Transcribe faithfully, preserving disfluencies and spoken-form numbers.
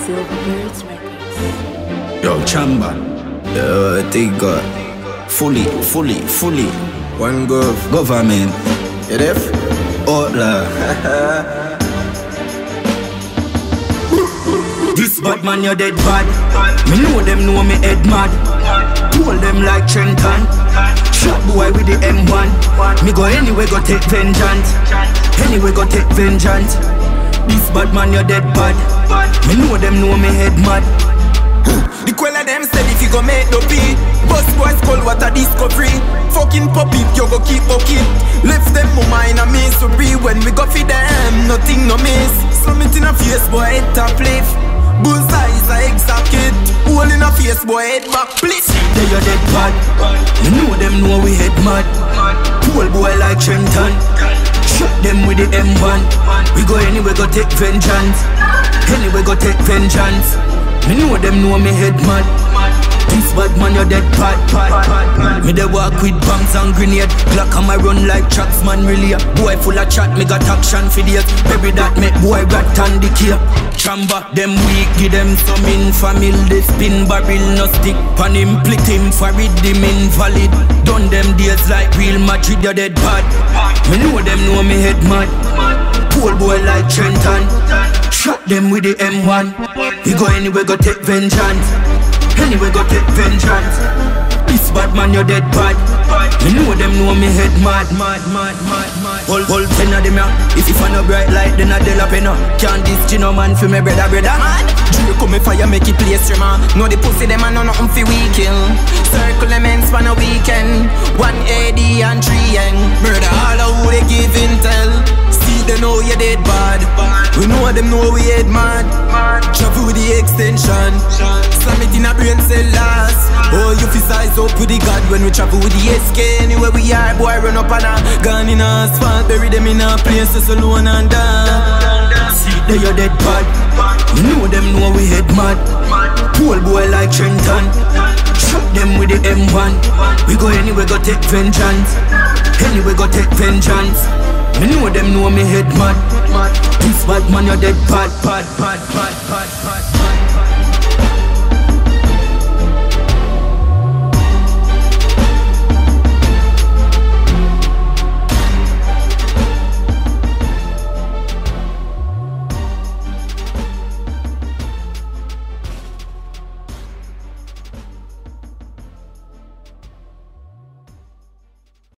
Silverbirds Records. Yo, Chamba. Yo, they got fully, fully, fully. One gov, government. You deaf? Outlaw. This bad man, you dead bad. Me know them know me head mad. Hold them like Trenton. Shot boy with the M one. Me go anyway, go take vengeance. Anyway, go take vengeance. This bad man, you dead bad. Me know them know me head mad. The quella them said if you go make no pee. Bus boys call what a discovery. Fucking pop it, you go keep bucking. Left them mama in a misery. When we go feed them, nothing no miss. Slam it in a face, boy, head top lift. Bullseye is a exact kid. Hole in a face, boy, head back, please. They are dead bad. You know them know we head mad. Pool boy like Trenton. Shot them with the M one. We go anyway, go take vengeance. Anyway, go take vengeance. Me know them know me head mad. This bad man, you dead bad, bad, bad, bad. Me dey walk with bombs and grenade. Glock on my run like tracks, man, really. Boy full of chat, me got action for days. Baby that make boy rat and decay. Chamba, them weak, give them some infamil. They spin barrel, no stick pan him. Plick him for rhythm invalid. Done them days like Real Madrid, you dead bad. Me know them know me head mad. Poor boy like Trenton. Shot them with the M one. We go anyway, go take vengeance. Anyway, go take vengeance. This bad man, you dead bad. Me know them know me head mad, mad, mad, mad, mad. Whole, whole ten of them, yeah. If you find a bright light, then I del up, you know. Can't this chino man for me brother, brother. Man, Drew come me fire, make it play streamer. Know the pussy, them and no nothing for we kill. Circle them ends for no weekend. One A D and three N. Murder all of who they give intel. See they know you dead bad. We know them know we head mad. Travel with the extension. Slam it in a brain cell last. Oh, you fi size up with the God when we travel with the S K. Anywhere we are, boy run up and a gun in a asphalt. Bury them in a place just alone and down. See they you dead bad. We know them know we head mad. Poor boy like Trenton. Shot them with the M one. We go anyway, go take vengeance. Anyway, go take vengeance. Me know them know me head mad. This bad man, you dead bad, bad, bad, bad, bad, bad.